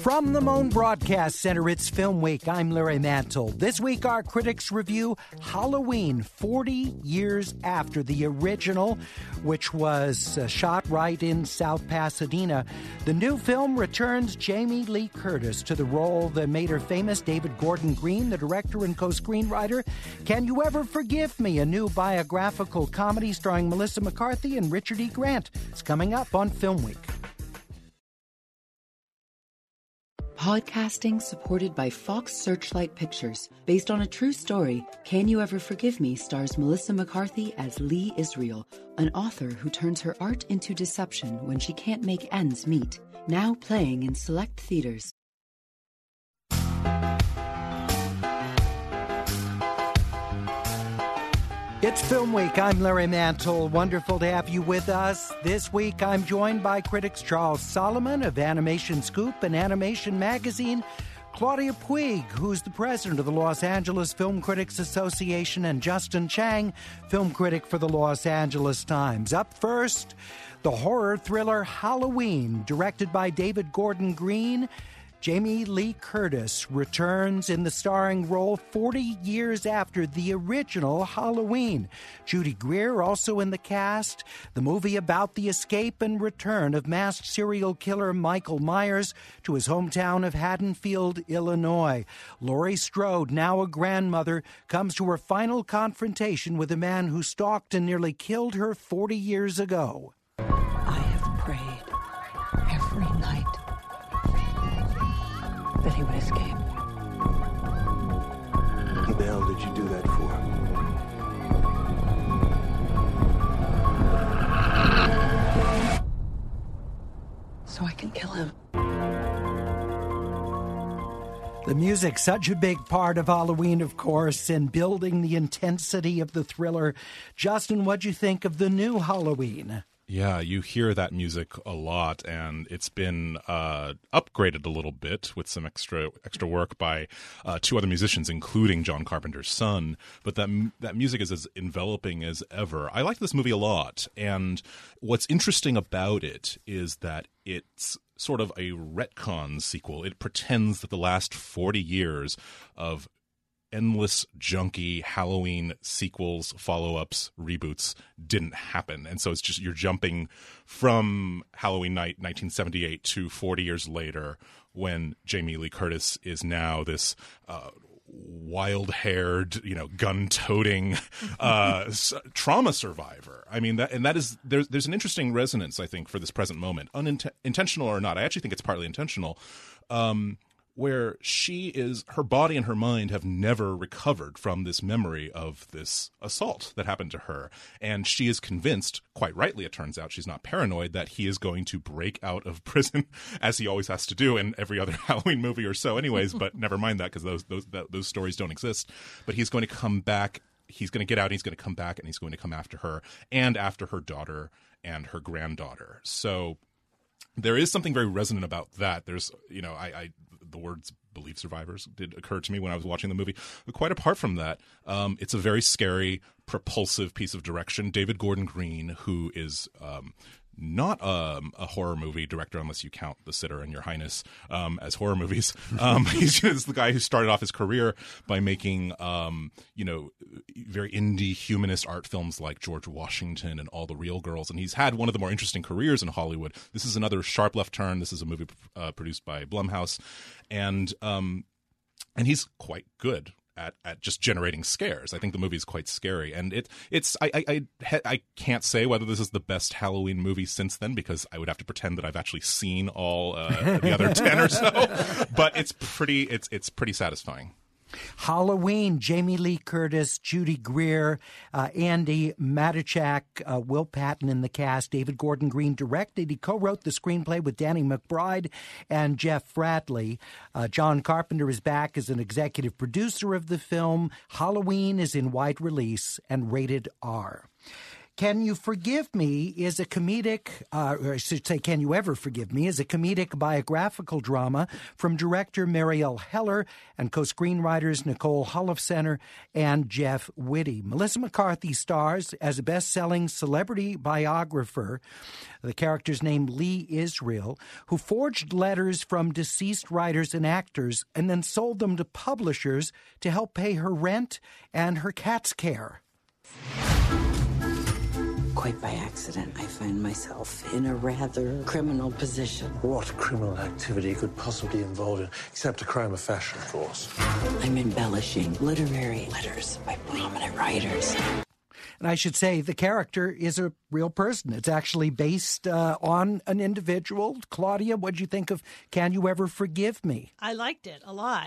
From the Moan Broadcast Center, it's Film Week. I'm Larry Mantle. This week, our critics review Halloween, 40 years after the original, which was shot right in South Pasadena. The new film returns Jamie Lee Curtis to the role that made her famous. David Gordon Green, the director and co-screenwriter. Can You Ever Forgive Me? A new biographical comedy starring Melissa McCarthy and Richard E. Grant. It's coming up on Film Week. Podcasting supported by Fox Searchlight Pictures. Based on a true story, Can You Ever Forgive Me stars Melissa McCarthy as Lee Israel, an author who turns her art into deception when she can't make ends meet. Now playing in select theaters. It's Film Week. I'm Larry Mantle. Wonderful to have you with us. This week, I'm joined by critics Charles Solomon of Animation Scoop and Animation Magazine, Claudia Puig, who's the president of the Los Angeles Film Critics Association, and Justin Chang, film critic for the Los Angeles Times. Up first, the horror thriller Halloween, directed by David Gordon Green. Jamie Lee Curtis returns in the starring role 40 years after the original Halloween. Judy Greer also in the cast. The movie about the escape and return of masked serial killer Michael Myers to his hometown of Haddonfield, Illinois. Laurie Strode, now a grandmother, comes to her final confrontation with a man who stalked and nearly killed her 40 years ago. I have prayed every night that he would escape. What the hell did you do that for? So I can kill him. The music's such a big part of Halloween, of course, and building the intensity of the thriller. Justin, what'd you think of the new Halloween? Yeah, you hear that music a lot, and it's been upgraded a little bit with some extra work by two other musicians, including John Carpenter's son. But that music is as enveloping as ever. I like this movie a lot, and what's interesting about it is that it's sort of a retcon sequel. It pretends that the last 40 years of endless junky Halloween sequels, follow-ups, reboots didn't happen. And so it's just you're jumping from Halloween night 1978 to 40 years later when Jamie Lee Curtis is now this wild-haired, gun-toting trauma survivor. I mean, there's an interesting resonance, I think, for this present moment, intentional or not. I actually think it's partly intentional. Where her body and her mind have never recovered from this memory of this assault that happened to her. And she is convinced, quite rightly it turns out, she's not paranoid, that he is going to break out of prison, as he always has to do in every other Halloween movie or so anyways, but never mind that, because those stories don't exist. But he's going to come back, he's going to get out, and he's going to come back, and he's going to come after her, and after her daughter and her granddaughter. So there is something very resonant about that. There's, the words "believe survivors" did occur to me when I was watching the movie. But quite apart from that, it's a very scary, propulsive piece of direction. David Gordon Green, who is not a horror movie director, unless you count The Sitter and Your Highness as horror movies. He's just the guy who started off his career by making, very indie humanist art films like George Washington and All the Real Girls. And he's had one of the more interesting careers in Hollywood. This is another sharp left turn. This is a movie produced by Blumhouse. And he's quite good at just generating scares. I think the movie is quite scary, and I can't say whether this is the best Halloween movie since then, because I would have to pretend that I've actually seen all the other 10 or so. But it's pretty satisfying. Halloween, Jamie Lee Curtis, Judy Greer, Andy Matichak, Will Patton in the cast. David Gordon Green directed. He co-wrote the screenplay with Danny McBride and Jeff Fradley. John Carpenter is back as an executive producer of the film. Halloween is in wide release and rated R. Can You Forgive Me is a comedic, or I should say, Can You Ever Forgive Me is a comedic biographical drama from director Marielle Heller and co-screenwriters Nicole Holofcener and Jeff Whitty. Melissa McCarthy stars as a best-selling celebrity biographer, the character's named Lee Israel, who forged letters from deceased writers and actors and then sold them to publishers to help pay her rent and her cat's care. Quite by accident, I find myself in a rather criminal position. What criminal activity could possibly involve it, except a crime of fashion, of course? I'm embellishing literary letters by prominent writers. And I should say the character is a real person. It's actually based on an individual. Claudia, what'd you think of Can You Ever Forgive Me? I liked it a lot.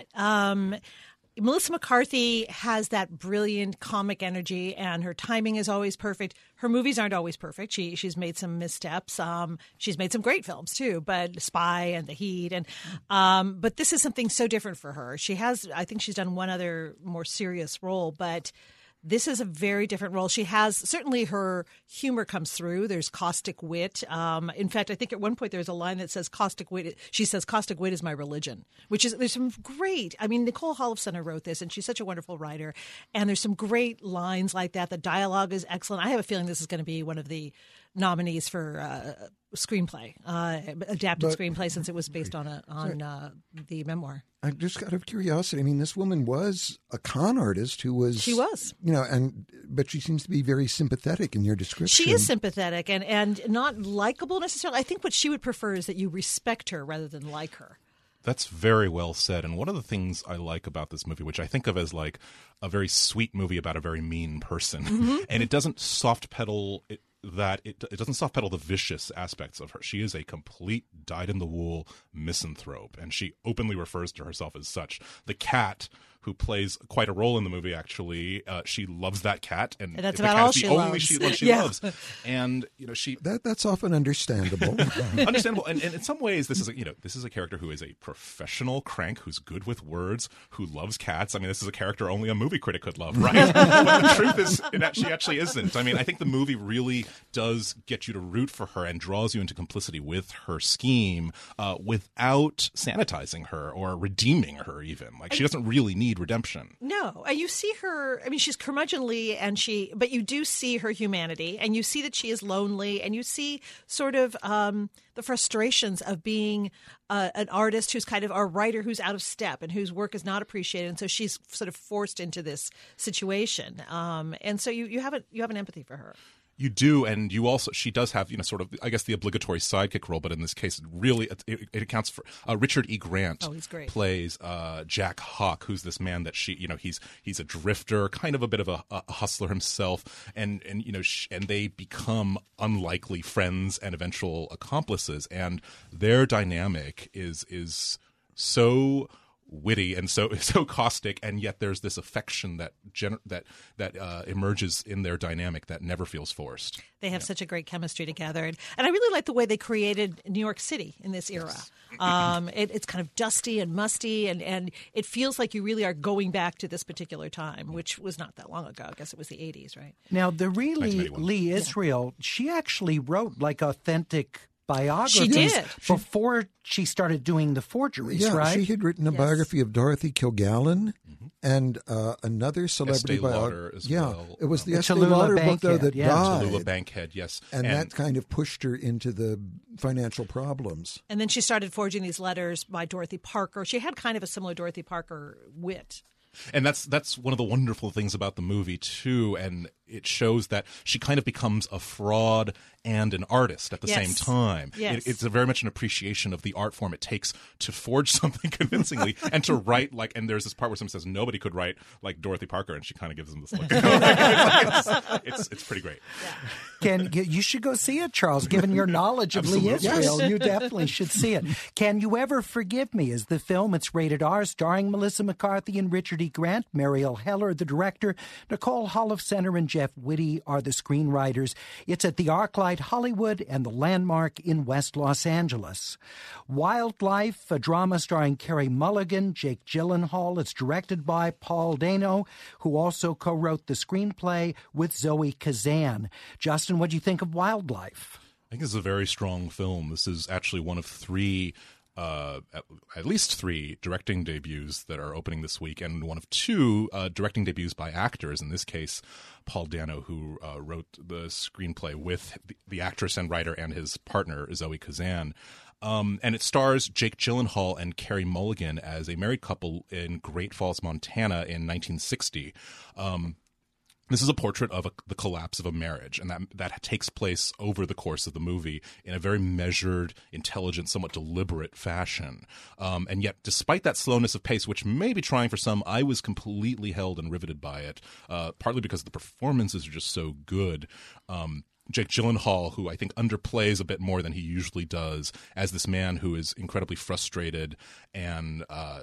Melissa McCarthy has that brilliant comic energy, and her timing is always perfect. Her movies aren't always perfect. She's made some missteps. She's made some great films too, but Spy and The Heat, and but this is something so different for her. I think she's done one other more serious role, but this is a very different role. She has, certainly her humor comes through. There's caustic wit. In fact, I think at one point there's a line that says caustic wit. She says, caustic wit is my religion, there's some great, Nicole Holofcener wrote this, and she's such a wonderful writer. And there's some great lines like that. The dialogue is excellent. I have a feeling this is going to be one of the nominees for screenplay, adapted screenplay, since it was based on the memoir. I just out of curiosity, this woman was a con artist who was... She was. But she seems to be very sympathetic in your description. She is sympathetic and not likable necessarily. I think what she would prefer is that you respect her rather than like her. That's very well said. And one of the things I like about this movie, which I think of as like a very sweet movie about a very mean person, and it doesn't soft pedal it doesn't soft pedal the vicious aspects of her. She is a complete dyed-in-the-wool misanthrope, and she openly refers to herself as such. The cat, who plays quite a role in the movie, actually, she loves that cat, and that's the about cat all is the she only loves. she loves. And she that's often understandable. understandable. And in some ways, this is a character who is a professional crank who's good with words, who loves cats. This is a character only a movie critic could love, right? But the truth is that she actually isn't. I think the movie really does get you to root for her and draws you into complicity with her scheme without sanitizing her or redeeming her even. She doesn't really need redemption. No. You see her, she's curmudgeonly, but you do see her humanity, and you see that she is lonely, and you see sort of the frustrations of being an artist who's kind of a writer who's out of step and whose work is not appreciated. And so she's sort of forced into this situation. And so you have an empathy for her. You do, and she does have, sort of, I guess, the obligatory sidekick role, but in this case, it accounts for Richard E. Grant. Oh, he's great. Plays Jack Hawk, who's this man that he's a drifter, kind of a bit of a hustler himself, and they become unlikely friends and eventual accomplices, and their dynamic is so witty and so caustic, and yet there's this affection that emerges in their dynamic that never feels forced. They have such a great chemistry together, and I really like the way they created New York City in this era. It's kind of dusty and musty, and it feels like you really are going back to this particular time, which was not that long ago. I guess it was the 80s, right? Now, the really Lee Israel, she actually wrote authentic biographies. She did. Before she started doing the forgeries, right? She had written a biography of Dorothy Kilgallen and another celebrity Estee Lauder as well. It was the Estee Lauder book, though, that died. Tallulah Bankhead, yes. And that kind of pushed her into the financial problems. And then she started forging these letters by Dorothy Parker. She had kind of a similar Dorothy Parker wit. And that's one of the wonderful things about the movie, too, and it shows that she kind of becomes a fraud and an artist at the same time. Yes. It's very much an appreciation of the art form it takes to forge something convincingly and to write and there's this part where someone says nobody could write like Dorothy Parker, and she kind of gives them this look. It's pretty great. You should go see it, Charles, given your knowledge of Lee Israel. You definitely should see it. Can You Ever Forgive Me is the film. It's rated R, starring Melissa McCarthy and Richard E. Grant, Marielle Heller, the director, Nicole Holofcener and Jeff Whitty are the screenwriters. It's at the ArcLight Hollywood and the Landmark in West Los Angeles. Wildlife, a drama starring Carey Mulligan, Jake Gyllenhaal. It's directed by Paul Dano, who also co-wrote the screenplay with Zoe Kazan. Justin, what do you think of Wildlife? I think this is a very strong film. This is actually one of three, at least three directing debuts that are opening this week, and one of two directing debuts by actors. In this case, Paul Dano, who wrote the screenplay with the actress and writer and his partner, Zoe Kazan. And it stars Jake Gyllenhaal and Carey Mulligan as a married couple in Great Falls, Montana in 1960. This is a portrait of the collapse of a marriage, and that takes place over the course of the movie in a very measured, intelligent, somewhat deliberate fashion. And yet, despite that slowness of pace, which may be trying for some, I was completely held and riveted by it, partly because the performances are just so good. Jake Gyllenhaal, who I think underplays a bit more than he usually does, as this man who is incredibly frustrated, and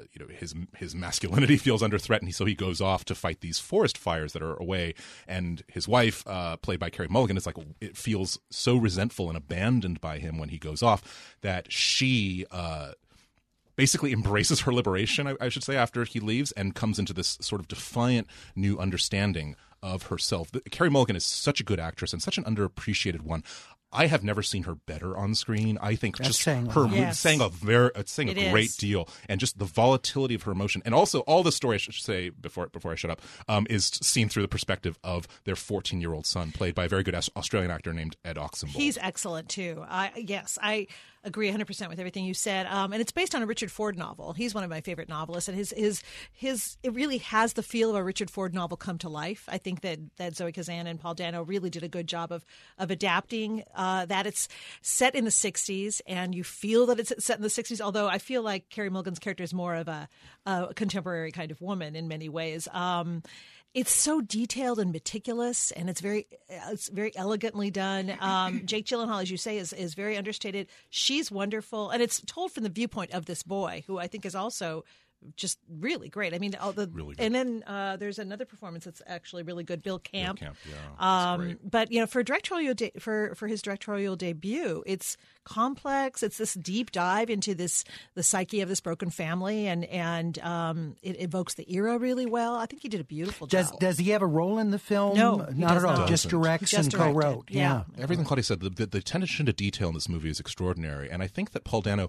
his masculinity feels under threat, and so he goes off to fight these forest fires that are away. And his wife, played by Carey Mulligan, is it feels so resentful and abandoned by him when he goes off that she basically embraces her liberation, I should say, after he leaves, and comes into this sort of defiant new understanding of herself. Carey Mulligan is such a good actress and such an underappreciated one. I have never seen her better on screen. I think That's just saying her yes. saying a great deal, and just the volatility of her emotion, and also all the story, I should say before I shut up, is seen through the perspective of their 14-year-old son, played by a very good Australian actor named Ed Oxenbould. He's excellent too. I agree 100% with everything you said. And it's based on a Richard Ford novel. He's one of my favorite novelists, and his it really has the feel of a Richard Ford novel come to life. I think that Zoe Kazan and Paul Dano really did a good job of adapting that. It's set in the 60s, and you feel that it's set in the 60s, although I feel like Carey Mulligan's character is more of a contemporary kind of woman in many ways. It's so detailed and meticulous, and it's very elegantly done. Jake Gyllenhaal, as you say, is very understated. She's wonderful, and it's told from the viewpoint of this boy, who I think is also just really great. I mean, really good. And then there's another performance that's actually really good, Bill Camp. Bill Camp, yeah, great. But for directorial for his directorial debut, it's complex. It's this deep dive into the psyche of this broken family, and it evokes the era really well. I think he did a beautiful job. Does he have a role in the film? No, not at all. not. Just directs and co-wrote. Yeah. Everything Claudia said. The attention to detail in this movie is extraordinary, and I think that Paul Dano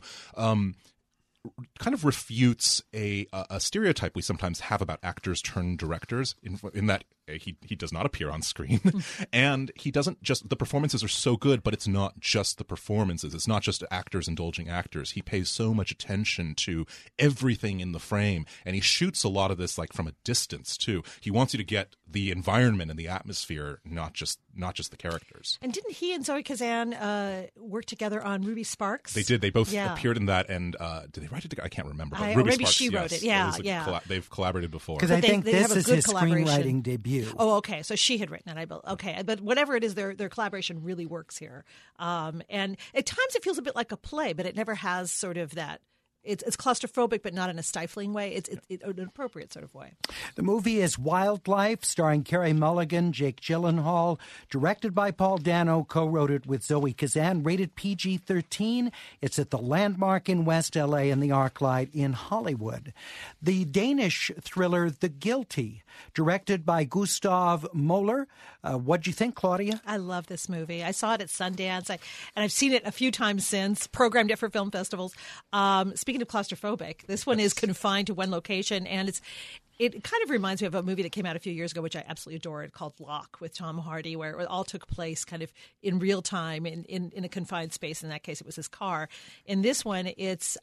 kind of refutes a stereotype we sometimes have about actors turned directors, in that he does not appear on screen, and he doesn't just, the performances are so good, but it's not just the performances. It's not just actors indulging actors. He pays so much attention to everything in the frame, and he shoots a lot of this from a distance too. He wants you to get the environment and the atmosphere, not just the characters. And didn't he and Zoe Kazan work together on Ruby Sparks? They did. They both appeared in that, and did they write it together? I can't remember. But Ruby maybe Sparks, she wrote it. Yeah, they've collaborated before. Because I think they this have a is good his screenwriting debut. Oh, okay. So she had written it. Okay, but whatever it is, their collaboration really works here. And at times it feels a bit like a play, but it never has sort of that. It's claustrophobic, but not in a stifling way. It's an appropriate sort of way. The movie is Wildlife, starring Carey Mulligan, Jake Gyllenhaal, directed by Paul Dano, co-wrote it with Zoe Kazan, rated PG-13. It's at the Landmark in West L.A. and the ArcLight in Hollywood. The Danish thriller The Guilty, directed by Gustav Moller. What'd you think, Claudia? I love this movie. I saw it at Sundance, and I've seen it a few times since, programmed it for film festivals. Speaking of claustrophobic, this one is confined to one location, and it kind of reminds me of a movie that came out a few years ago, which I absolutely adored, called Locke with Tom Hardy, where it all took place kind of in real time in a confined space. In that case, it was his car. In this one, it's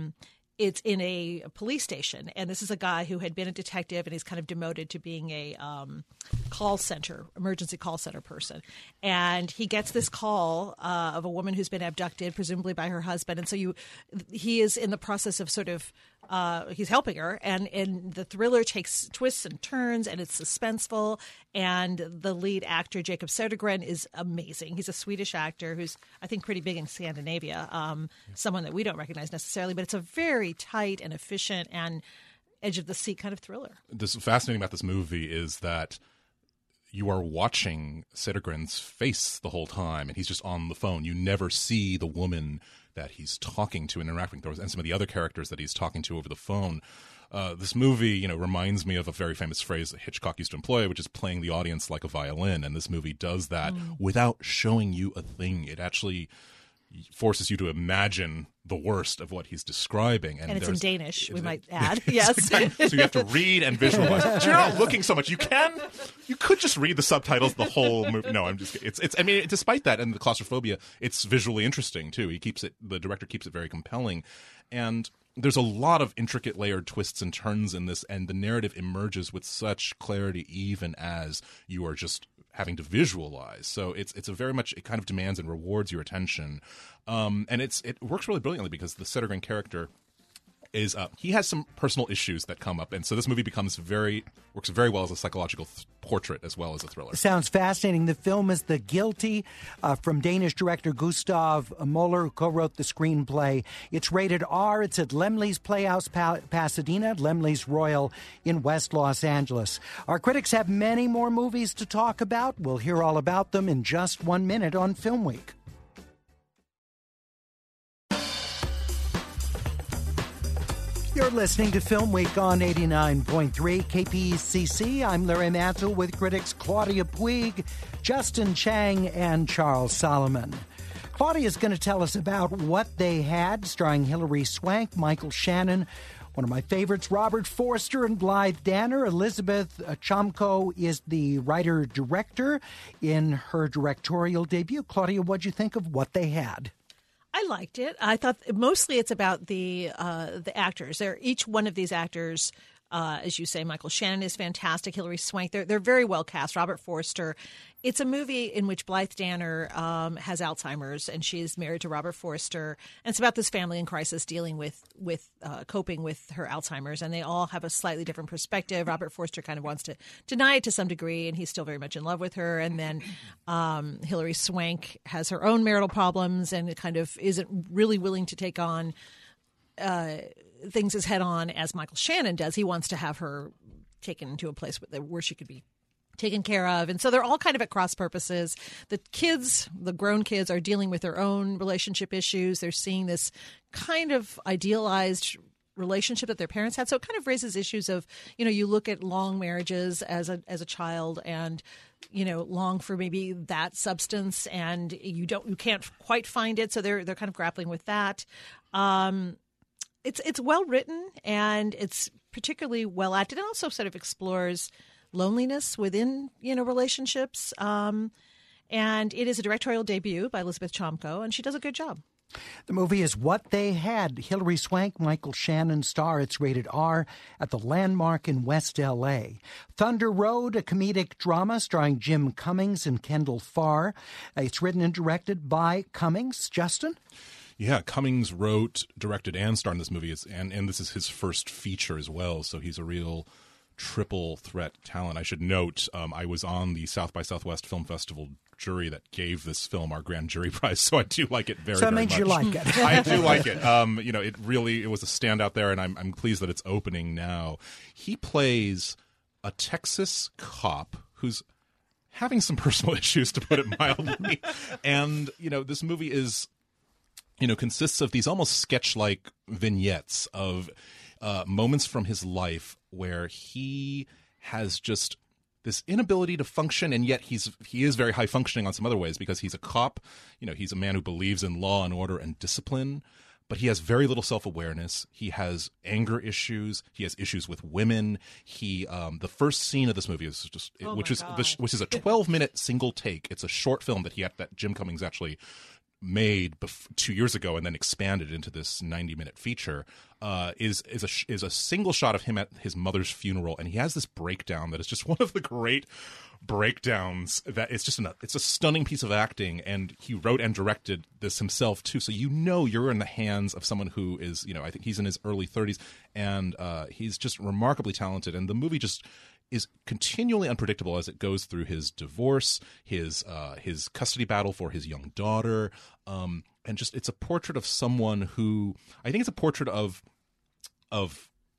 in a police station, and this is a guy who had been a detective, and he's kind of demoted to being a emergency call center person. And he gets this call of a woman who's been abducted, presumably by her husband. And so he is in the process of sort of he's helping her, and the thriller takes twists and turns, and it's suspenseful. And the lead actor, Jacob Södergren, is amazing. He's a Swedish actor who's, I think, pretty big in Scandinavia, someone that we don't recognize necessarily, but it's a very tight and efficient and edge of the seat kind of thriller. This fascinating about this movie is that you are watching Cedergren's face the whole time, and he's just on the phone. You never see the woman that he's talking to and interacting with, and some of the other characters that he's talking to over the phone. This movie, reminds me of a very famous phrase that Hitchcock used to employ, which is playing the audience like a violin. And this movie does that without showing you a thing. It actually forces you to imagine the worst of what he's describing. And it's in Danish, we might add. Yes. Yes. So you have to read and visualize. So you're not looking so much. You could just read the subtitles the whole movie. No, I'm just kidding. I mean, despite that and the claustrophobia, it's visually interesting too. The director keeps it very compelling. And there's a lot of intricate layered twists and turns in this, and the narrative emerges with such clarity even as you are just having to visualize. So it's a very much, it kind of demands and rewards your attention. And it works really brilliantly because the Cedergren character is he has some personal issues that come up, and so this movie works very well as a psychological portrait as well as a thriller. Sounds fascinating. The film is The Guilty from Danish director Gustav Moller, who co-wrote the screenplay. It's rated R. It's at Laemmle's Playhouse Pasadena, Laemmle's Royal in West Los Angeles. Our critics have many more movies to talk about. We'll hear all about them in just 1 minute on Film Week. You're listening to Film Week on 89.3 KPCC. I'm Larry Mantle with critics Claudia Puig, Justin Chang, and Charles Solomon. Claudia is going to tell us about What They Had, starring Hilary Swank, Michael Shannon, one of my favorites, Robert Forster, and Blythe Danner. Elizabeth Chomko is the writer-director in her directorial debut. Claudia, what'd you think of What They Had? I liked it. I thought mostly it's about the actors. Each one of these actors, as you say, Michael Shannon is fantastic. Hilary Swank, they're very well cast. Robert Forster. It's a movie in which Blythe Danner has Alzheimer's, and she's married to Robert Forster. And it's about this family in crisis dealing with coping with her Alzheimer's, and they all have a slightly different perspective. Robert Forster kind of wants to deny it to some degree, and he's still very much in love with her. And then Hilary Swank has her own marital problems and kind of isn't really willing to take on things as head on as Michael Shannon does. He wants to have her taken to a place where she could be taken care of. And so they're all kind of at cross purposes. The kids, the grown kids, are dealing with their own relationship issues. They're seeing this kind of idealized relationship that their parents had. So it kind of raises issues of, you look at long marriages as a child and, long for maybe that substance, and you can't quite find it. So they're kind of grappling with that. It's well written, and it's particularly well acted. It also sort of explores loneliness within relationships, and it is a directorial debut by Elizabeth Chomko, and she does a good job. The movie is What They Had. Hilary Swank, Michael Shannon star. It's rated R at the Landmark in West L.A. Thunder Road, a comedic drama starring Jim Cummings and Kendall Farr. It's written and directed by Cummings. Justin? Yeah, Cummings wrote, directed, and starred in this movie, and this is his first feature as well, so he's a real triple threat talent. I should note, I was on the South by Southwest Film Festival jury that gave this film our grand jury prize, so I do like it very, very much. So it made you like it. I do like it. It was a standout there, and I'm pleased that it's opening now. He plays a Texas cop who's having some personal issues, to put it mildly, and this movie is consists of these almost sketch-like vignettes of moments from his life where he has just this inability to function, and yet he is very high functioning on some other ways because he's a cop. He's a man who believes in law and order and discipline, but he has very little self-awareness. He has anger issues. He has issues with women. The first scene of this movie is just, which is a 12-minute single take. It's a short film that Jim Cummings actually made 2 years ago and then expanded into this 90-minute feature, is a single shot of him at his mother's funeral, and he has this breakdown that is just one of the great breakdowns that it's just it's a stunning piece of acting, and he wrote and directed this himself too, so you're in the hands of someone who is, I think he's in his early 30s, and he's just remarkably talented, and the movie just is continually unpredictable as it goes through his divorce, his custody battle for his young daughter, and just it's a portrait of someone who, I think it's a portrait of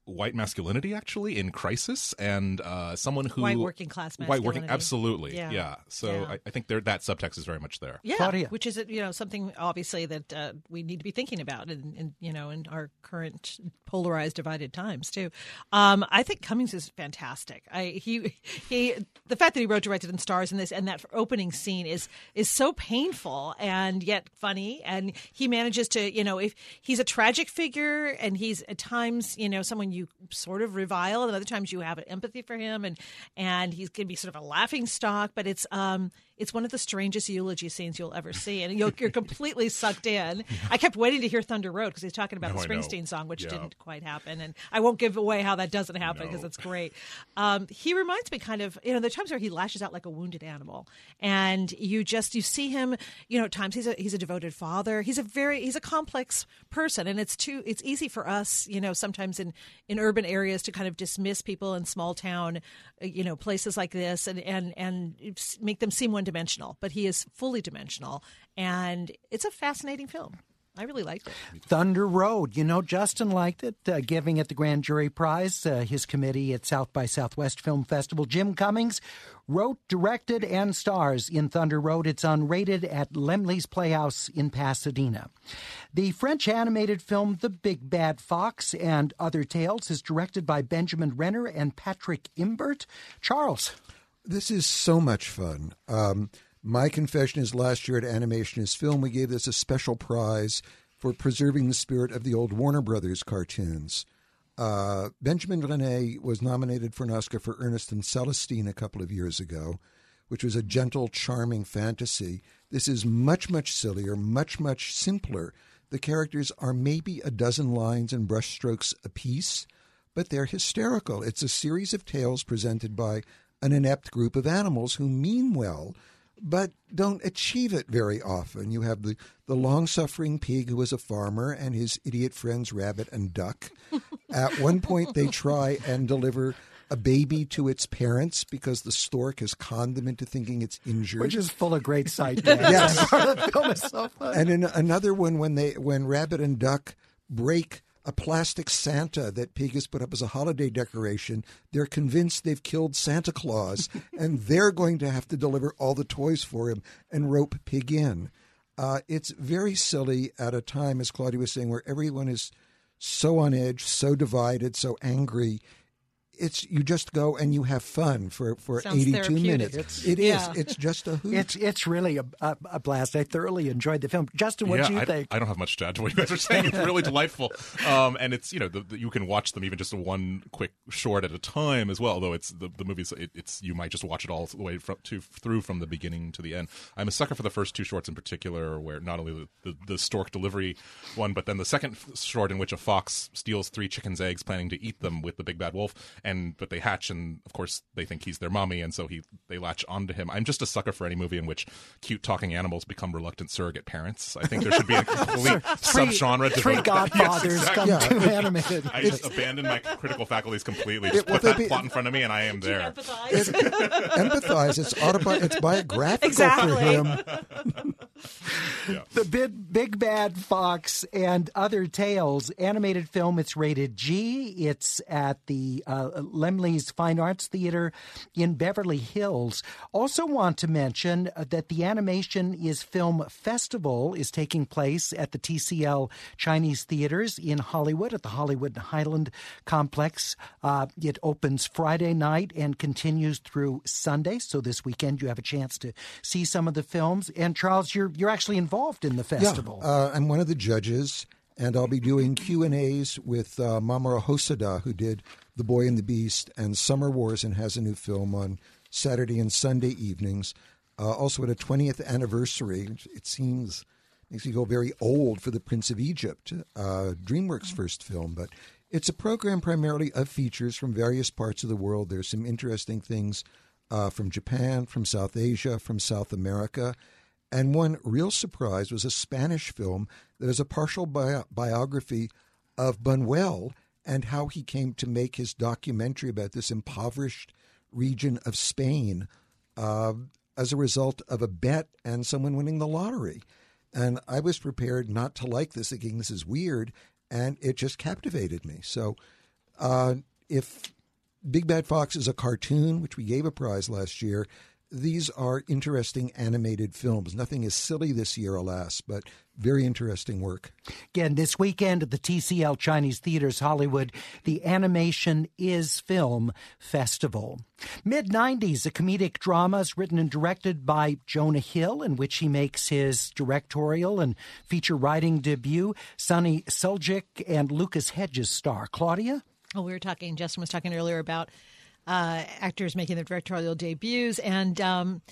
white masculinity actually in crisis, and someone who White working class masculinity. Absolutely, Yeah. So Yeah. I think that subtext is very much there. Yeah, Claudia. which is something obviously that we need to be thinking about in our current polarized, divided times too. I think Cummings is fantastic. The fact that he wrote, directed, and stars in this, and that opening scene is so painful and yet funny, and he manages to if he's a tragic figure and he's at times someone you sort of revile, and other times you have an empathy for him, and he's going to be sort of a laughing stock, but it's one of the strangest eulogy scenes you'll ever see, and you're completely sucked in. I kept waiting to hear Thunder Road because he's talking about the Springsteen song, which didn't quite happen, and I won't give away how that doesn't happen because it's great. He reminds me kind of, there are times where he lashes out like a wounded animal, and you see him. At times he's a devoted father. He's a complex person, and it's easy for us, sometimes in urban areas to kind of dismiss people in small town, places like this, and make them seem one-dimensional. But he is fully dimensional, and it's a fascinating film. I really liked it. Thunder Road. Justin liked it, giving it the Grand Jury Prize. His committee at South by Southwest Film Festival. Jim Cummings wrote, directed, and stars in Thunder Road. It's unrated at Laemmle's Playhouse in Pasadena. The French animated film The Big Bad Fox and Other Tales is directed by Benjamin Renner and Patrick Imbert. Charles. This is so much fun. My confession is last year at Animation is Film, we gave this a special prize for preserving the spirit of the old Warner Brothers cartoons. Benjamin Renner was nominated for an Oscar for Ernest and Celestine a couple of years ago, which was a gentle, charming fantasy. This is much, much sillier, much, much simpler. The characters are maybe a dozen lines and brushstrokes apiece, but they're hysterical. It's a series of tales presented by an inept group of animals who mean well, but don't achieve it very often. You have the long-suffering pig who is a farmer and his idiot friends Rabbit and Duck. At one point, they try and deliver a baby to its parents because the stork has conned them into thinking it's injured. Which is full of great sight gags. Yes. The film is so fun. And in another one, when Rabbit and Duck break a plastic Santa that Pig has put up as a holiday decoration, they're convinced they've killed Santa Claus, and they're going to have to deliver all the toys for him and rope Pig in. It's very silly at a time, as Claudia was saying, where everyone is so on edge, so divided, so angry. You just go and you have fun for 82 minutes. It is. It's just a hoot. It's really a blast. I thoroughly enjoyed the film. Justin, what do you think? I don't have much to add to what you guys are saying. It's really delightful, and it's you can watch them even just one quick short at a time as well. Although it's the movies, it's you might just watch it all the way through from the beginning to the end. I'm a sucker for the first two shorts in particular, where not only the stork delivery one, but then the second short in which a fox steals 3 chickens' eggs, planning to eat them with the big bad wolf. But they hatch, and of course they think he's their mommy, and so they latch onto him. I'm just a sucker for any movie in which cute talking animals become reluctant surrogate parents. I think there should be a complete subgenre. Three Godfathers come to animated. I just abandon my critical faculties completely. Just put that plot in front of me, and I am there. Empathize. It's biographical exactly. for him. Yeah. The Big Bad Fox and Other Tales animated film. It's rated G. It's at the Laemmle's Fine Arts Theater in Beverly Hills. Also want to mention that the Animation is Film Festival is taking place at the TCL Chinese Theaters in Hollywood at the Hollywood Highland Complex. It opens Friday night and continues through Sunday. So this weekend you have a chance to see some of the films. And Charles, you're actually involved in the festival. Yeah, I'm one of the judges, and I'll be doing Q&As with Mamoru Hosoda, who did The Boy and the Beast and Summer Wars and has a new film on Saturday and Sunday evenings. Also at a 20th anniversary, it seems, makes me go very old for The Prince of Egypt, DreamWorks' first film. But it's a program primarily of features from various parts of the world. There's some interesting things from Japan, from South Asia, from South America. And one real surprise was a Spanish film that is a partial biography of Buñuel and how he came to make his documentary about this impoverished region of Spain as a result of a bet and someone winning the lottery. And I was prepared not to like this, thinking this is weird, and it just captivated me. So If Big Bad Fox is a cartoon, which we gave a prize last year, these are interesting animated films. Nothing is silly this year, alas, but very interesting work. Again, this weekend at the TCL Chinese Theaters Hollywood, the Animation is Film Festival. Mid-90s, a comedic drama is written and directed by Jonah Hill, in which he makes his directorial and feature writing debut. Sonny Suljic and Lucas Hedges star. Claudia? Well, Justin was talking earlier about actors making their directorial debuts. And,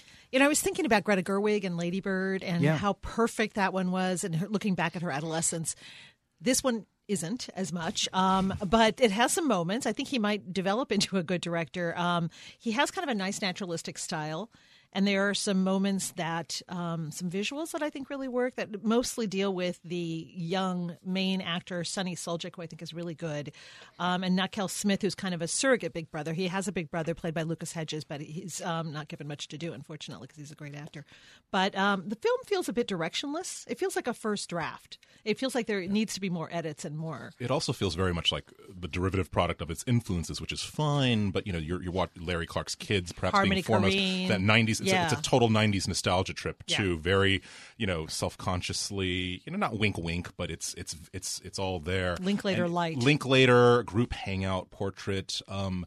I was thinking about Greta Gerwig and Lady Bird and how perfect that one was, and looking back at her adolescence. This one isn't as much, but it has some moments. I think he might develop into a good director. He has kind of a nice naturalistic style. And there are some moments that, some visuals that I think really work that mostly deal with the young main actor, Sonny Suljic, who I think is really good, and Nakel Smith, who's kind of a surrogate big brother. He has a big brother played by Lucas Hedges, but he's not given much to do, unfortunately, because he's a great actor. But the film feels a bit directionless. It feels like a first draft. It feels like there needs to be more edits and more. It also feels very much like the derivative product of its influences, which is fine, but, you're watching Larry Clark's Kids, perhaps Harmony being foremost, Korine. that 90s. It's a total 90s nostalgia trip too. Yeah. Very, self-consciously, not wink, but it's all there. Linklater light. Linklater, group hangout portrait.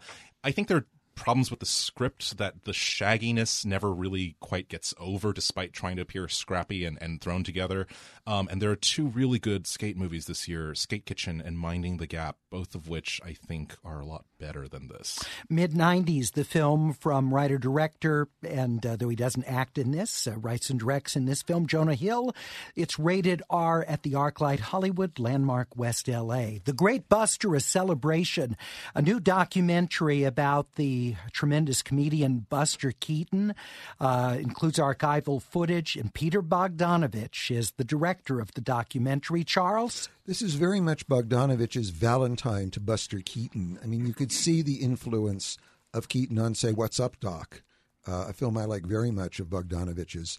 I think there are problems with the script that the shagginess never really quite gets over, despite trying to appear scrappy and thrown together. And there are two really good skate movies this year, Skate Kitchen and Minding the Gap, both of which I think are a lot better than this. Mid-90s, the film from writer-director, and though he doesn't act in this, writes and directs in this film, Jonah Hill. It's rated R at the ArcLight Hollywood, Landmark West L.A. The Great Buster, a celebration, a new documentary about the tremendous comedian Buster Keaton, includes archival footage, and Peter Bogdanovich is the director of the documentary. Charles? This is very much Bogdanovich's Valentine to Buster Keaton. I mean, you could see the influence of Keaton on, say, What's Up, Doc, a film I like very much of Bogdanovich's.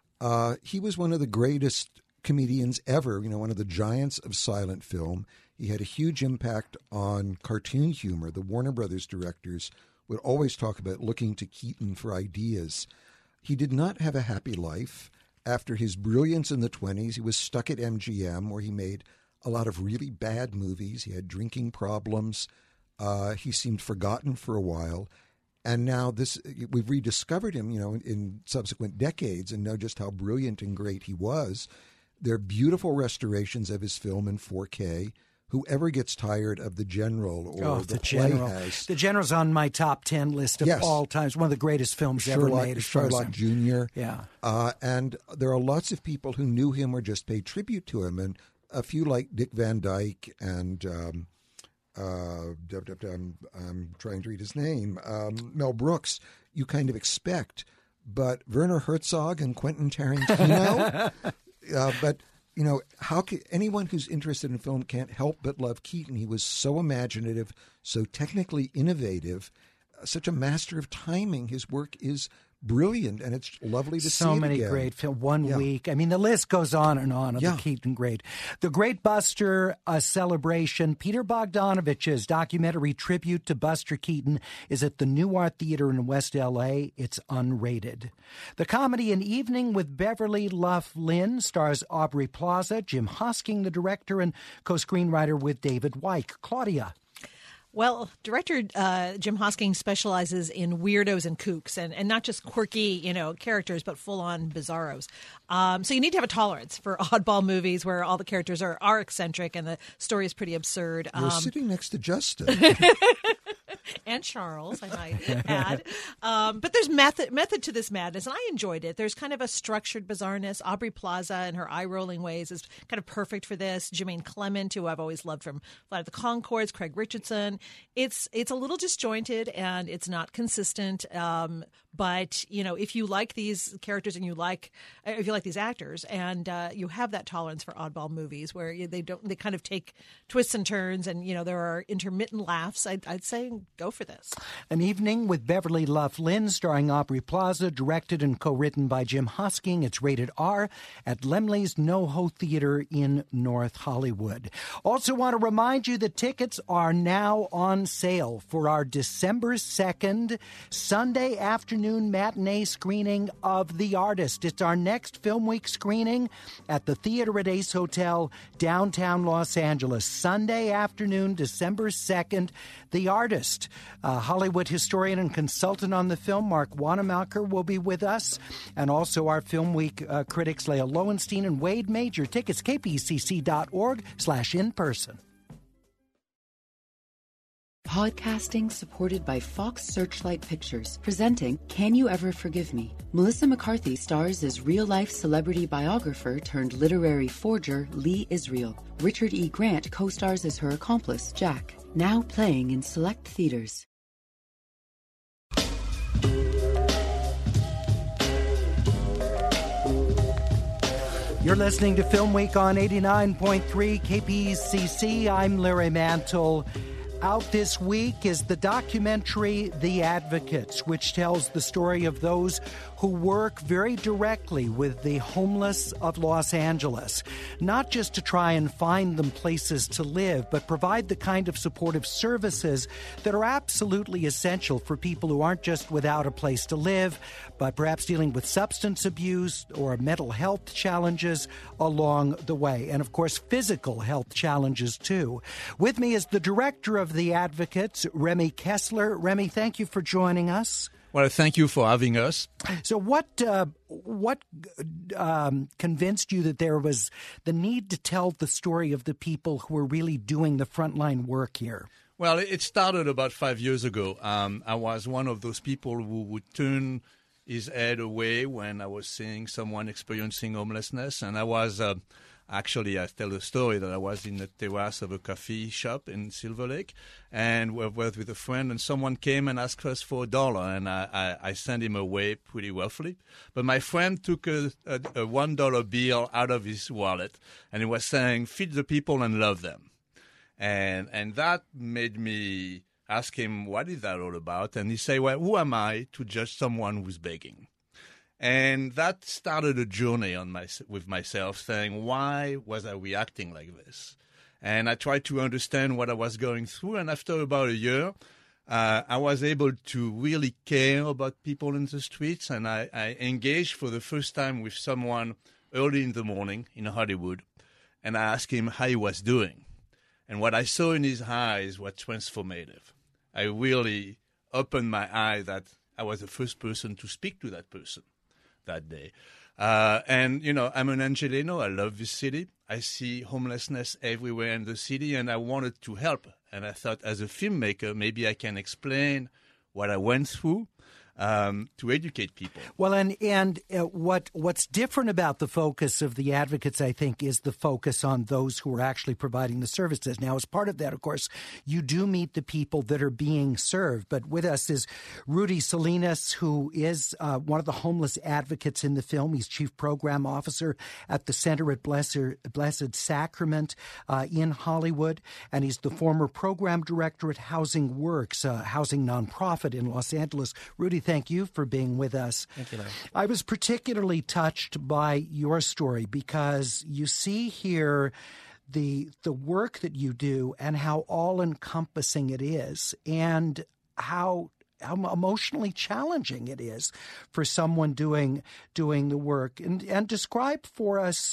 He was one of the greatest comedians ever, one of the giants of silent film. He had a huge impact on cartoon humor. The Warner Brothers directors would always talk about looking to Keaton for ideas. He did not have a happy life. After his brilliance in the 20s, he was stuck at MGM, where he made a lot of really bad movies. He had drinking problems. He seemed forgotten for a while. And now we've rediscovered him, in subsequent decades, and know just how brilliant and great he was. There are beautiful restorations of his film in 4K. Whoever gets tired of The General or The Playhouse. The General's on my top 10 list of all times. One of the greatest films ever made. Sherlock Jr. Yeah. And there are lots of people who knew him or just paid tribute to him. And a few like Dick Van Dyke and I'm trying to read his name, Mel Brooks, you kind of expect. But Werner Herzog and Quentin Tarantino, how can anyone who's interested in film can't help but love Keaton? He was so imaginative, so technically innovative, such a master of timing. His work is brilliant, and it's lovely to see so many again. Great films. One week. I mean, the list goes on and on of the Keaton great. The Great Buster, a celebration. Peter Bogdanovich's documentary tribute to Buster Keaton is at the New Art Theater in West L.A. It's unrated. The comedy An Evening with Beverly Luff Lynn stars Aubrey Plaza, Jim Hosking, the director, and co-screenwriter with David Wyke. Claudia. Well, director Jim Hosking specializes in weirdos and kooks, and not just quirky, characters, but full-on bizarros. So you need to have a tolerance for oddball movies where all the characters are eccentric and the story is pretty absurd. You're sitting next to Justin. And Charles, I might add. But there's method to this madness, and I enjoyed it. There's kind of a structured bizarreness. Aubrey Plaza and her eye-rolling ways is kind of perfect for this. Jermaine Clement, who I've always loved from Flight of the Conchords, Craig Richardson. It's a little disjointed, and it's not consistent. But, if you like these characters and if you like these actors, and you have that tolerance for oddball movies where they kind of take twists and turns, and, there are intermittent laughs, I'd say go for this. An Evening with Beverly Luff Linn, starring Aubrey Plaza, directed and co-written by Jim Hosking. It's rated R at Laemmle's NoHo Theater in North Hollywood. Also want to remind you that tickets are now on sale for our December 2nd Sunday afternoon matinee screening of The Artist. It's our next Film Week screening at the Theater at Ace Hotel, downtown Los Angeles. Sunday afternoon, December 2nd, The Artist. Hollywood historian and consultant on the film, Mark Wanamaker, will be with us. And also our Film Week critics, Leah Lowenstein and Wade Major. Tickets, kpcc.org/in-person. Podcasting supported by Fox Searchlight Pictures, presenting Can You Ever Forgive Me? Melissa McCarthy stars as real-life celebrity biographer turned literary forger Lee Israel. Richard E. Grant co-stars as her accomplice, Jack. Now playing in select theaters. You're listening to Film Week on 89.3 KPCC. I'm Larry Mantle. Out this week is the documentary The Advocates, which tells the story of those who work very directly with the homeless of Los Angeles, not just to try and find them places to live, but provide the kind of supportive services that are absolutely essential for people who aren't just without a place to live, but perhaps dealing with substance abuse or mental health challenges along the way. And, of course, physical health challenges, too. With me is the director of The Advocates, Remy Kessler. Remy, thank you for joining us. Well, thank you for having us. So what convinced you that there was the need to tell the story of the people who are really doing the frontline work here? Well, it started about 5 years ago. I was one of those people who would turn his head away when I was seeing someone experiencing homelessness. And I was, actually, I tell the story that I was in the terrace of a coffee shop in Silver Lake, and we were with a friend, and someone came and asked us for $1, and I sent him away pretty roughly. But my friend took a $1 bill out of his wallet, and he was saying, "Feed the people and love them." And that made me ask him, what is that all about? And he said, well, who am I to judge someone who's begging? And that started a journey with myself, saying, why was I reacting like this? And I tried to understand what I was going through. And after about a year, I was able to really care about people in the streets. And I engaged for the first time with someone early in the morning in Hollywood. And I asked him how he was doing. And what I saw in his eyes was transformative. I really opened my eye that I was the first person to speak to that person that day. And, you know, I'm an Angeleno. I love this city. I see homelessness everywhere in the city, and I wanted to help. And I thought, as a filmmaker, maybe I can explain what I went through to educate people. Well, and what's different about the focus of The Advocates, I think, is the focus on those who are actually providing the services. Now, as part of that, of course, you do meet the people that are being served. But with us is Rudy Salinas, who is one of the homeless advocates in the film. He's Chief Program Officer at the Center at Blessed Sacrament in Hollywood. And he's the former Program Director at Housing Works, a housing nonprofit in Los Angeles. Rudy, thank you for being with us. Thank you, Larry. I was particularly touched by your story because you see here the work that you do and how all-encompassing it is, and how emotionally challenging it is for someone doing the work. And describe for us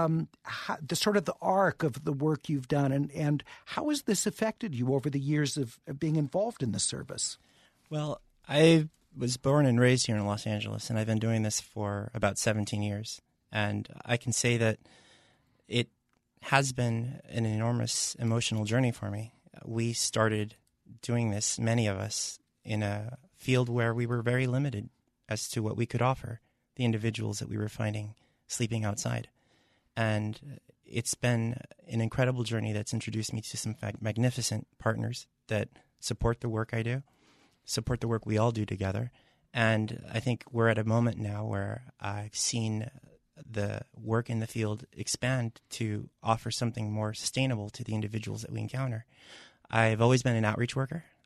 the sort of the arc of the work you've done, and how has this affected you over the years of being involved in the service? Well, I was born and raised here in Los Angeles, and I've been doing this for about 17 years. And I can say that it has been an enormous emotional journey for me. We started doing this, many of us, in a field where we were very limited as to what we could offer the individuals that we were finding sleeping outside. And it's been an incredible journey that's introduced me to some magnificent partners that support the work I do, support the work we all do together. And I think we're at a moment now where I've seen the work in the field expand to offer something more sustainable to the individuals that we encounter. I've always been an outreach worker.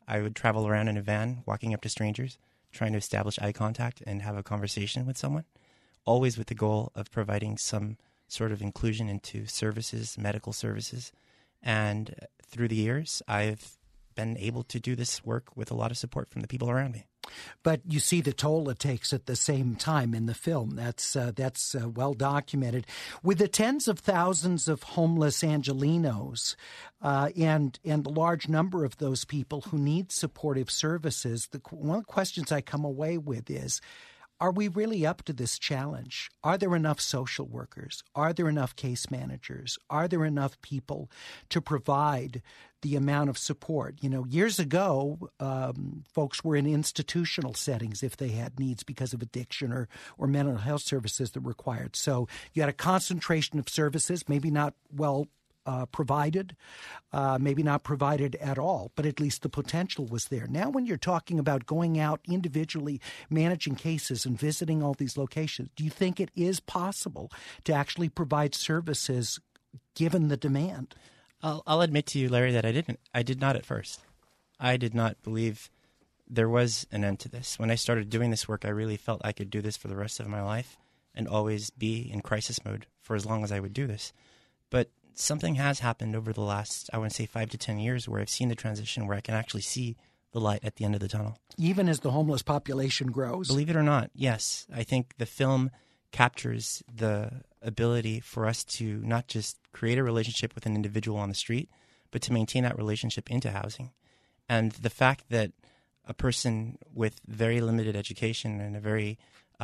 I would travel around in a van, walking up to strangers, trying to establish eye contact and have a conversation with someone, always with the goal of providing some sort of inclusion into services, medical services. And through the years, I've been able to do this work with a lot of support from the people around me. But you see the toll it takes at the same time in the film. That's well documented. With the tens of thousands of homeless Angelenos and the large number of those people who need supportive services, one of the questions I come away with is, are we really up to this challenge? Are there enough social workers? Are there enough case managers? Are there enough people to provide the amount of support? You know, years ago, folks were in institutional settings if they had needs because of addiction or mental health services that were required. So you had a concentration of services, maybe not well provided, maybe not provided at all, but at least the potential was there. Now when you're talking about going out individually, managing cases and visiting all these locations, do you think it is possible to actually provide services given the demand? I'll admit to you, Larry, that I did not at first. I did not believe there was an end to this. When I started doing this work, I really felt I could do this for the rest of my life and always be in crisis mode for as long as I would do this. But something has happened over the last, I want to say 5 to 10 years, where I've seen the transition where I can actually see the light at the end of the tunnel. Even as the homeless population grows? Believe it or not, yes. I think the film captures the ability for us to not just create a relationship with an individual on the street, but to maintain that relationship into housing. And the fact that a person with very limited education and a very,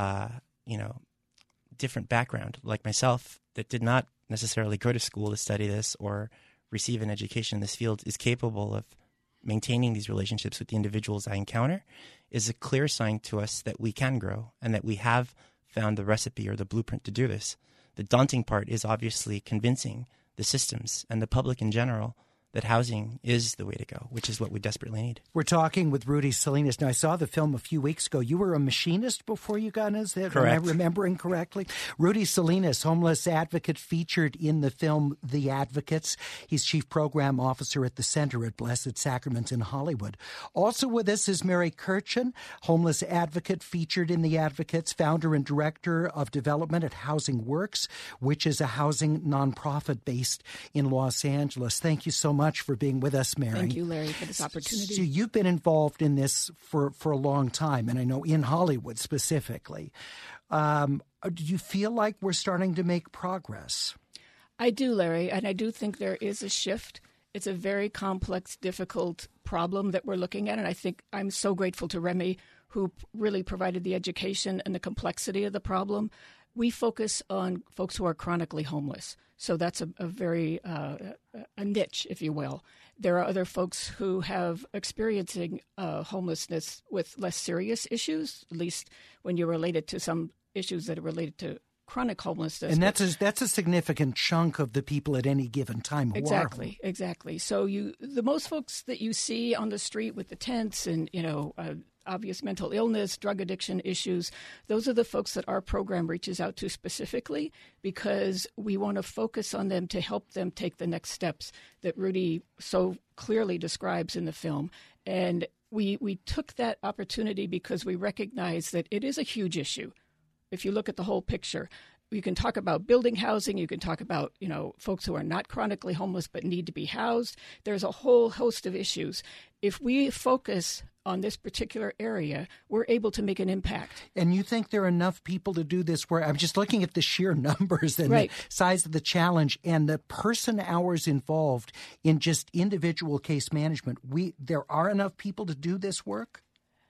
different background, like myself, that did not necessarily go to school to study this or receive an education in this field, is capable of maintaining these relationships with the individuals I encounter, is a clear sign to us that we can grow and that we have found the recipe or the blueprint to do this. The daunting part is obviously convincing the systems and the public in general that housing is the way to go, which is what we desperately need. We're talking with Rudy Salinas. Now, I saw the film a few weeks ago. You were a machinist before you got into it? Correct. Am I remembering correctly? Rudy Salinas, homeless advocate, featured in the film The Advocates. He's chief program officer at the Center at Blessed Sacrament in Hollywood. Also with us is Mary Kirchen, homeless advocate, featured in The Advocates, founder and director of development at Housing Works, which is a housing nonprofit based in Los Angeles. Thank you so much for being with us, Mary. Thank you, Larry, for this opportunity. So you've been involved in this for a long time, and I know in Hollywood specifically. Do you feel like we're starting to make progress? I do, Larry, and I do think there is a shift. It's a very complex, difficult problem that we're looking at, and I think I'm so grateful to Remy, who really provided the education and the complexity of the problem. We focus on folks who are chronically homeless. So that's a very a niche, if you will. There are other folks who have experiencing homelessness with less serious issues, at least when you're related to some issues that are related to chronic homelessness. And that's a significant chunk of the people at any given time who are. Exactly. So the most folks that you see on the street with the tents and, obvious mental illness, drug addiction issues, those are the folks that our program reaches out to specifically because we want to focus on them to help them take the next steps that Rudy so clearly describes in the film. And we took that opportunity because we recognize that it is a huge issue. If you look at the whole picture, you can talk about building housing. You can talk about, folks who are not chronically homeless but need to be housed. There's a whole host of issues. If we focus on this particular area, we're able to make an impact. And you think there are enough people to do this work? I'm just looking at the sheer numbers and the size of the challenge and the person hours involved in just individual case management. There are enough people to do this work?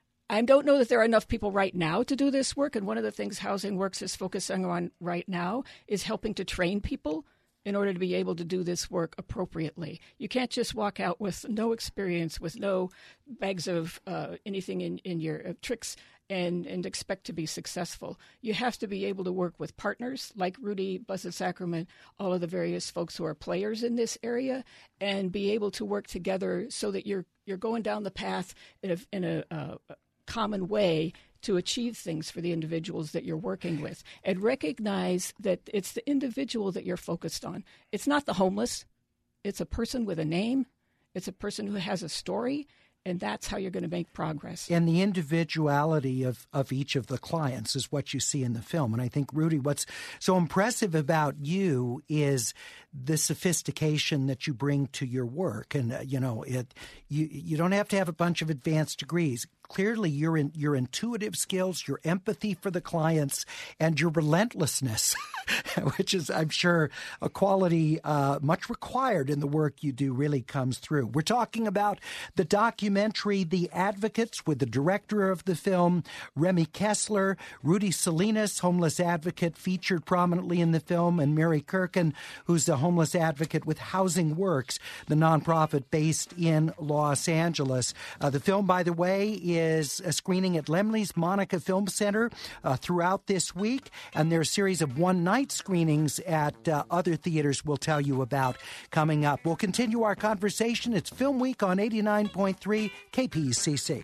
I don't know that there are enough people right now to do this work. And one of the things Housing Works is focusing on right now is helping to train people in order to be able to do this work appropriately. You can't just walk out with no experience, with no bags of anything in your tricks and expect to be successful. You have to be able to work with partners like Rudy, Blessed Sacrament, all of the various folks who are players in this area, and be able to work together so that you're going down the path in a common way to achieve things for the individuals that you're working with, and recognize that it's the individual that you're focused on. It's not the homeless. It's a person with a name. It's a person who has a story, And that's how you're going to make progress. And the individuality of each of the clients is what you see in the film. And I think, Rudy, what's so impressive about you is the sophistication that you bring to your work. And, you don't have to have a bunch of advanced degrees. Clearly, your intuitive skills, your empathy for the clients, and your relentlessness, which is, I'm sure, a quality much required in the work you do, really comes through. We're talking about the documentary The Advocates with the director of the film, Remy Kessler, Rudy Salinas, homeless advocate, featured prominently in the film, and Mary Kirkin, who's a homeless advocate with Housing Works, the nonprofit based in Los Angeles. The film, by the way, is a screening at Laemmle's Monica Film Center throughout this week, and there are a series of one-night screenings at other theaters we'll tell you about coming up. We'll continue our conversation. It's Film Week on 89.3 KPCC.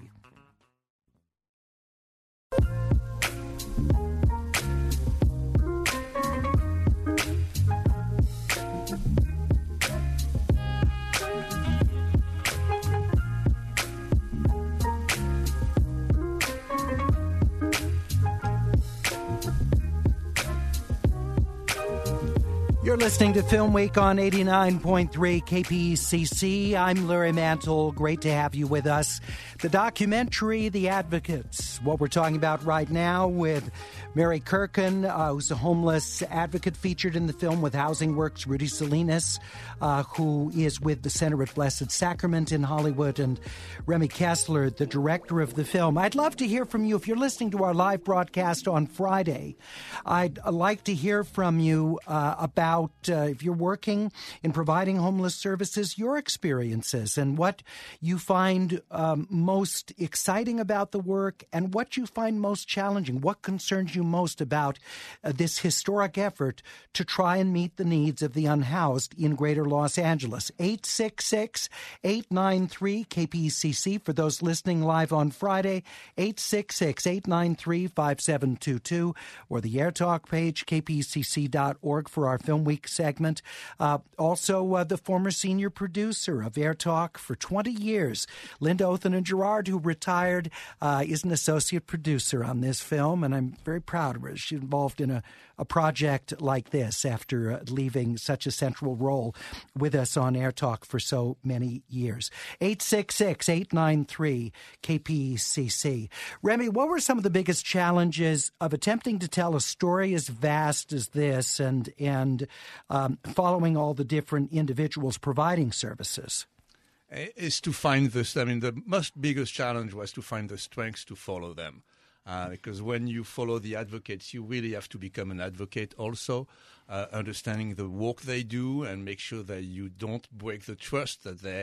You're listening to Film Week on 89.3 KPCC. I'm Larry Mantle. Great to have you with us. The documentary, The Advocates, what we're talking about right now with Mary Kirkin, who's a homeless advocate featured in the film with Housing Works, Rudy Salinas, who is with the Center at Blessed Sacrament in Hollywood, and Remy Kessler, the director of the film. I'd love to hear from you. If you're listening to our live broadcast on Friday, I'd like to hear from you about if you're working in providing homeless services, your experiences and what you find most exciting about the work and what you find most challenging. What concerns you most about this historic effort to try and meet the needs of the unhoused in Greater Los Angeles? 866-893-KPCC for those listening live on Friday, 866-893-5722, or the AirTalk page, kpcc.org, for our Film Week segment. Also, the former senior producer of AirTalk for 20 years, Linda Othen and Gerard, who retired, is an associate producer on this film, and I'm very proud of her. She's involved in a project like this after leaving such a central role with us on AirTalk for so many years. 866-893-KPCC. Remy, what were some of the biggest challenges of attempting to tell a story as vast as this and following all the different individuals providing services? Is to find this. I mean, the most biggest challenge was to find the strength to follow them. Because when you follow the advocates, you really have to become an advocate also, understanding the work they do and make sure that you don't break the trust that they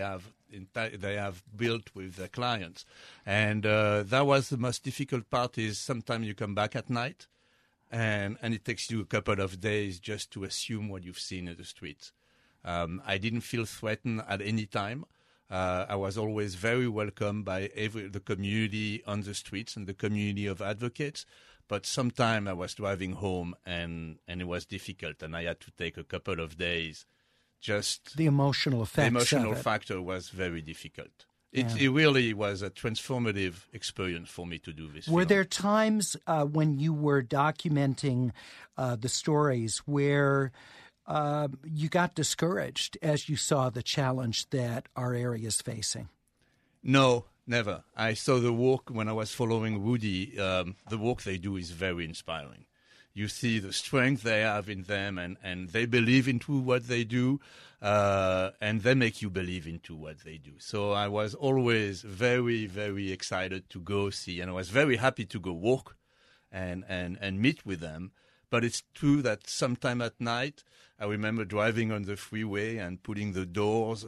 have built with their clients. And that was the most difficult part. Is sometimes you come back at night, and it takes you a couple of days just to assume what you've seen in the streets. I didn't feel threatened at any time. I was always very welcomed by the community on the streets and the community of advocates. But sometimes I was driving home and it was difficult, and I had to take a couple of days. Just the emotional effects. The emotional factor was very difficult. It really was a transformative experience for me to do this. Were there times when you were documenting the stories where you got discouraged as you saw the challenge that our area is facing? No, never. I saw the work when I was following Rudy. The work they do is very inspiring. You see the strength they have in them, and they believe into what they do, and they make you believe into what they do. So I was always very, very excited to go see, and I was very happy to go walk and meet with them. But it's true that sometime at night, I remember driving on the freeway and putting the doors,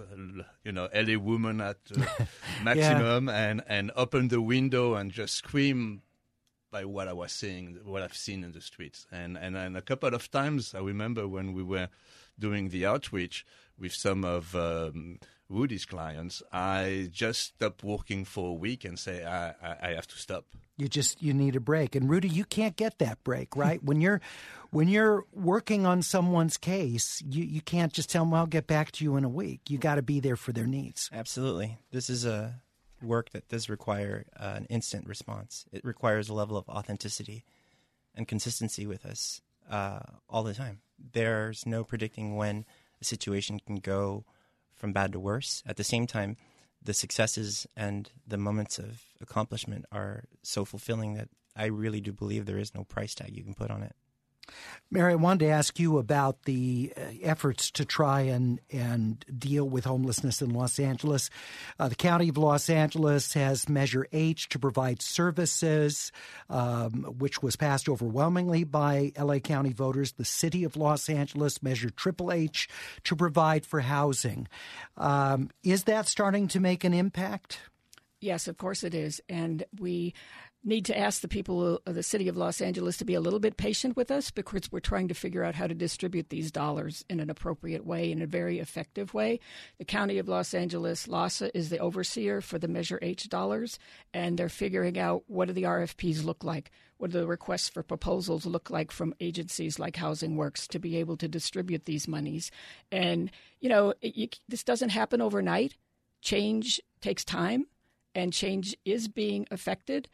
LA Woman at maximum, and open the window and just scream by what I was seeing, what I've seen in the streets. And a couple of times, I remember when we were doing the outreach with some of Rudy's clients, I just stopped working for a week and say, I have to stop. You need a break. And Rudy, you can't get that break, right? When you're working on someone's case, you can't just tell them, well, I'll get back to you in a week. You got to be there for their needs. Absolutely. This is a work that does require an instant response. It requires a level of authenticity and consistency with us all the time. There's no predicting when a situation can go from bad to worse. At the same time, the successes and the moments of accomplishment are so fulfilling that I really do believe there is no price tag you can put on it. Mary, I wanted to ask you about the efforts to try and deal with homelessness in Los Angeles. The County of Los Angeles has Measure H to provide services, which was passed overwhelmingly by L.A. County voters. The City of Los Angeles Measure Triple H to provide for housing. Is that starting to make an impact? Yes, of course it is. And we need to ask the people of the City of Los Angeles to be a little bit patient with us, because we're trying to figure out how to distribute these dollars in an appropriate way, in a very effective way. The County of Los Angeles, LAHSA, is the overseer for the Measure H dollars, and they're figuring out what do the RFPs look like, what do the requests for proposals look like from agencies like Housing Works to be able to distribute these monies. And, this doesn't happen overnight. Change takes time, and change is being effective,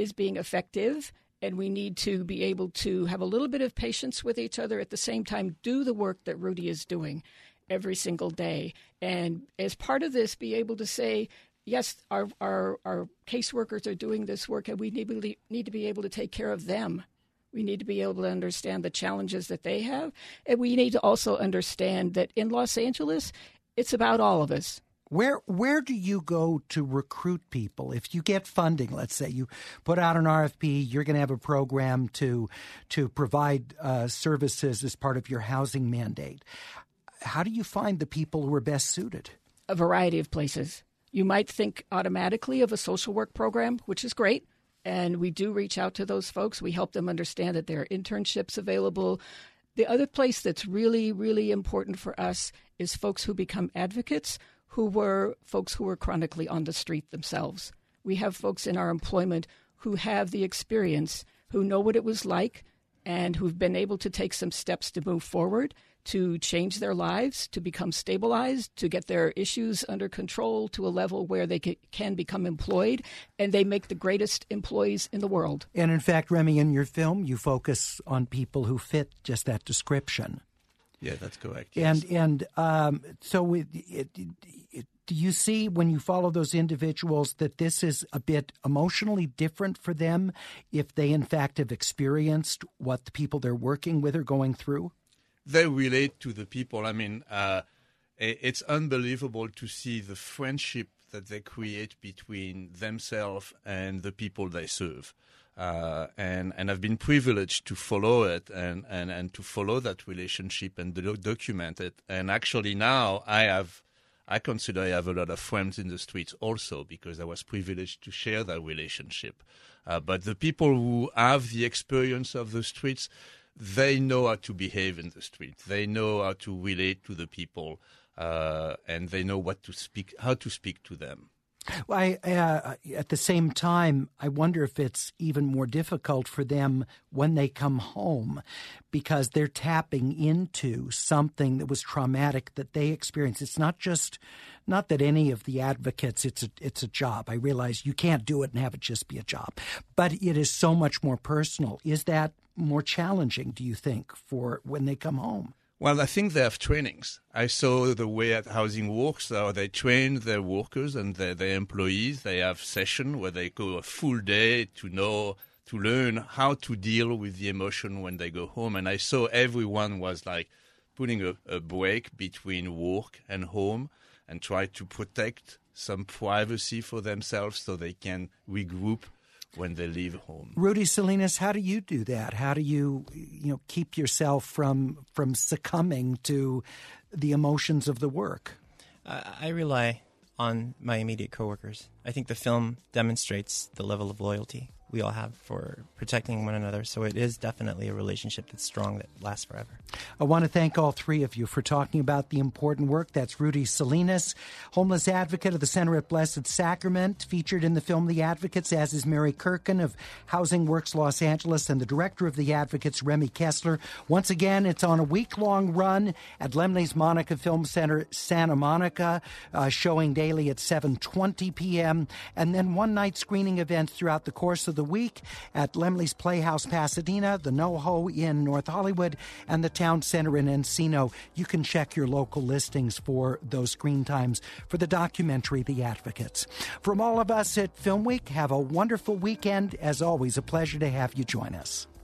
and we need to be able to have a little bit of patience with each other, at the same time do the work that Rudy is doing every single day. And as part of this, be able to say, yes, our caseworkers are doing this work, and we need to be able to take care of them. We need to be able to understand the challenges that they have, and we need to also understand that in Los Angeles, it's about all of us. Where do you go to recruit people? If you get funding, let's say you put out an RFP, you're going to have a program to provide services as part of your housing mandate. How do you find the people who are best suited? A variety of places. You might think automatically of a social work program, which is great. And we do reach out to those folks. We help them understand that there are internships available. The other place that's really, really important for us is folks who become advocates, who were folks who were chronically on the street themselves. We have folks in our employment who have the experience, who know what it was like, and who've been able to take some steps to move forward, to change their lives, to become stabilized, to get their issues under control to a level where they can become employed, and they make the greatest employees in the world. And in fact, Remy, in your film, you focus on people who fit just that description. Yeah, that's correct. Yes. So do you see, when you follow those individuals, that this is a bit emotionally different for them if they, in fact, have experienced what the people they're working with are going through? They relate to the people. I mean, it's unbelievable to see the friendship that they create between themselves and the people they serve. And I've been privileged to follow it and to follow that relationship and document it. And actually now I consider I have a lot of friends in the streets also, because I was privileged to share that relationship. But the people who have the experience of the streets, they know how to behave in the street. They know how to relate to the people, and they know how to speak to them. Well, at the same time, I wonder if it's even more difficult for them when they come home, because they're tapping into something that was traumatic that they experienced. It's not that any of the advocates, it's a job. I realize you can't do it and have it just be a job, but it is so much more personal. Is that more challenging, do you think, for when they come home? Well, I think they have trainings. I saw the way at Housing Works, they train their workers and their employees. They have sessions where they go a full day to learn how to deal with the emotion when they go home. And I saw everyone was like putting a break between work and home and try to protect some privacy for themselves so they can regroup when they leave home. Rudy Salinas, how do you do that? How do you keep yourself from succumbing to the emotions of the work? I rely on my immediate coworkers. I think the film demonstrates the level of loyalty we all have for protecting one another. So it is definitely a relationship that's strong, that lasts forever. I want to thank all three of you for talking about the important work. That's Rudy Salinas, homeless advocate of the Center at Blessed Sacrament, featured in the film The Advocates, as is Mary Kirkin of Housing Works Los Angeles, and the director of The Advocates, Remy Kessler. Once again, it's on a week-long run at Laemmle's Monica Film Center, Santa Monica, showing daily at 7:20 p.m., and then one-night screening events throughout the course of the week at Laemmle's Playhouse Pasadena, the NoHo in North Hollywood, and the Town Center in Encino. You can check your local listings for those screen times for the documentary The Advocates. From all of us at Film Week, have a wonderful weekend. As always, a pleasure to have you join us.